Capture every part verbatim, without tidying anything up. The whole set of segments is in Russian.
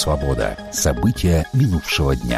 «Свобода». События минувшего дня.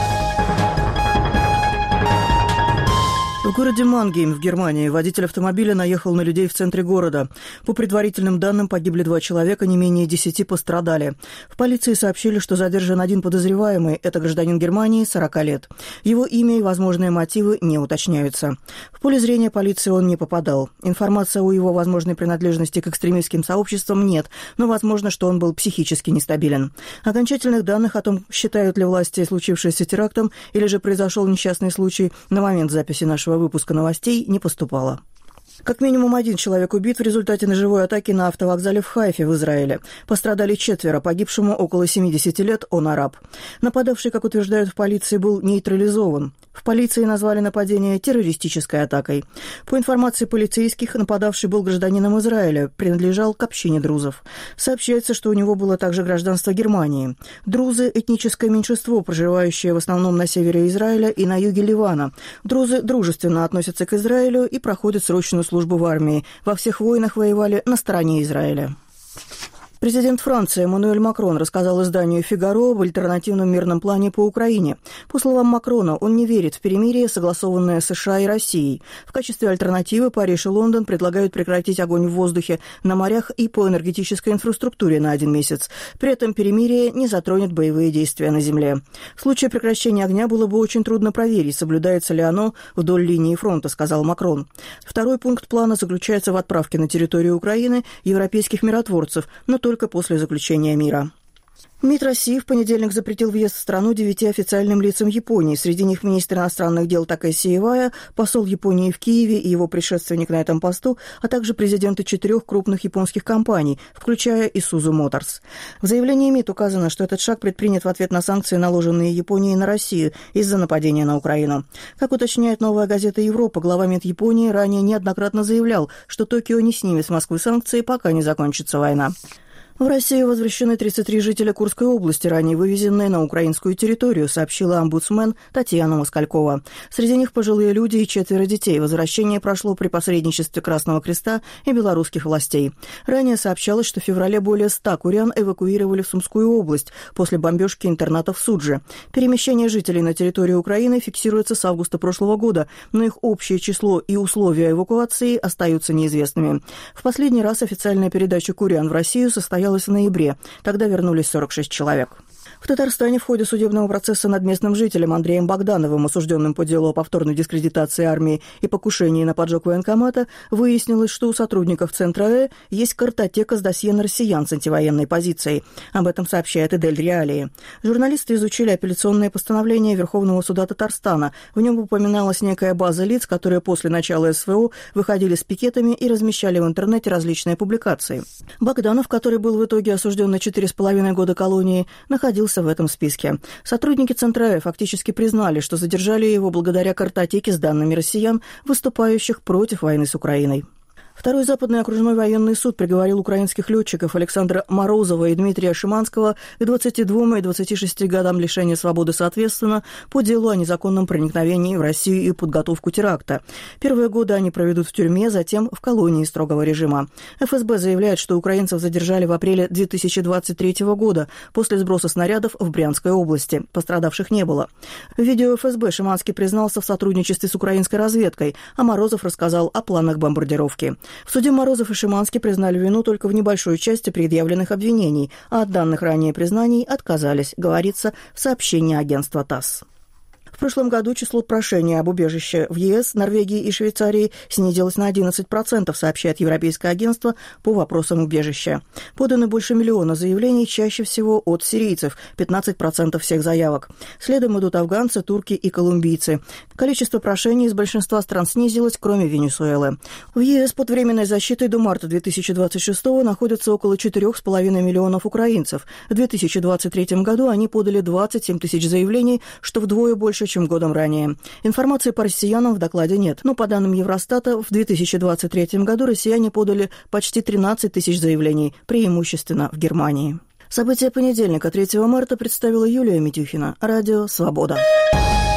В городе Мангейм в Германии водитель автомобиля наехал на людей в центре города. По предварительным данным, погибли два человека, не менее десяти пострадали. В полиции сообщили, что задержан один подозреваемый. Это гражданин Германии, сорока лет. Его имя и возможные мотивы не уточняются. В поле зрения полиции он не попадал. Информации о его возможной принадлежности к экстремистским сообществам нет, но возможно, что он был психически нестабилен. Окончательных данных о том, считают ли власти случившееся терактом или же произошел несчастный случай, на момент записи нашего выпуска новостей не поступало. Как минимум один человек убит в результате ножевой атаки на автовокзале в Хайфе в Израиле. Пострадали четверо, погибшему около семидесяти лет, он араб. Нападавший, как утверждают в полиции, был нейтрализован. В полиции назвали нападение террористической атакой. По информации полицейских, нападавший был гражданином Израиля, принадлежал к общине друзов. Сообщается, что у него было также гражданство Германии. Друзы – этническое меньшинство, проживающее в основном на севере Израиля и на юге Ливана. Друзы дружественно относятся к Израилю и проходят срочную службу в армии. Во всех войнах воевали на стороне Израиля. Президент Франции Эммануэль Макрон рассказал изданию «Фигаро» об альтернативном мирном плане по Украине. По словам Макрона, он не верит в перемирие, согласованное США и Россией. В качестве альтернативы Париж и Лондон предлагают прекратить огонь в воздухе, на морях и по энергетической инфраструктуре на один месяц. При этом перемирие не затронет боевые действия на земле. В случае прекращения огня было бы очень трудно проверить, соблюдается ли оно вдоль линии фронта, сказал Макрон. Второй пункт плана заключается в отправке на территорию Украины европейских миротворцев, но только после заключения мира. МИД России в понедельник запретил въезд в страну девяти официальным лицам Японии. Среди них министр иностранных дел Такэси Ивая, посол Японии в Киеве и его предшественник на этом посту, а также президенты четырех крупных японских компаний, включая Isuzu Motors. В заявлении МИД указано, что этот шаг предпринят в ответ на санкции, наложенные Японией на Россию из-за нападения на Украину. Как уточняет «Новая газета Европа», глава МИД Японии ранее неоднократно заявлял, что Токио не снимет с Москвы санкции, пока не закончится война. В Россию возвращены тридцать три жителя Курской области, ранее вывезенные на украинскую территорию, сообщила омбудсмен Татьяна Москалькова. Среди них пожилые люди и четверо детей. Возвращение прошло при посредничестве Красного Креста и белорусских властей. Ранее сообщалось, что в феврале более ста курян эвакуировали в Сумскую область после бомбежки интерната в Судже. Перемещение жителей на территорию Украины фиксируется с августа прошлого года, но их общее число и условия эвакуации остаются неизвестными. В последний раз официальная передача курян в Россию состоялась в ноябре. Тогда вернулись сорок шесть человек. В Татарстане в ходе судебного процесса над местным жителем Андреем Богдановым, осужденным по делу о повторной дискредитации армии и покушении на поджог военкомата, выяснилось, что у сотрудников Центра Э есть картотека с досье на россиян с антивоенной позицией. Об этом сообщает Эдель Реалии. Журналисты изучили апелляционное постановление Верховного суда Татарстана. В нем упоминалась некая база лиц, которые после начала эс вэ о выходили с пикетами и размещали в интернете различные публикации. Богданов, который был в итоге осужден на четыре с половиной года колонии, находился в этом списке. Сотрудники Центра Э фактически признали, что задержали его благодаря картотеке с данными россиян, выступающих против войны с Украиной. Второй Западный окружной военный суд приговорил украинских летчиков Александра Морозова и Дмитрия Шиманского к двадцати двум и двадцати шести годам лишения свободы соответственно по делу о незаконном проникновении в Россию и подготовку теракта. Первые годы они проведут в тюрьме, затем в колонии строгого режима. эф эс бэ заявляет, что украинцев задержали в апреле две тысячи двадцать третьего года после сброса снарядов в Брянской области. Пострадавших не было. В видео эф эс бэ Шиманский признался в сотрудничестве с украинской разведкой, а Морозов рассказал о планах бомбардировки. В суде Морозов и Шиманский признали вину только в небольшой части предъявленных обвинений, а от данных ранее признаний отказались, говорится в сообщении агентства ТАСС. В прошлом году число прошений об убежище в е эс, Норвегии и Швейцарии снизилось на одиннадцать процентов, сообщает Европейское агентство по вопросам убежища. Подано больше миллиона заявлений, чаще всего от сирийцев, пятнадцать процентов всех заявок. Следом идут афганцы, турки и колумбийцы. Количество прошений из большинства стран снизилось, кроме Венесуэлы. В е эс под временной защитой до марта две тысячи двадцать шестого находится около четырех с половиной миллионов украинцев. В две тысячи двадцать третьем году они подали двадцать семь тысяч заявлений, что вдвое больше, чем годом ранее. Информации по россиянам в докладе нет, но по данным Евростата в две тысячи двадцать третьем году россияне подали почти тринадцать тысяч заявлений, преимущественно в Германии. События понедельника, третьего марта, представила Юлия Митюхина. Радио «Свобода».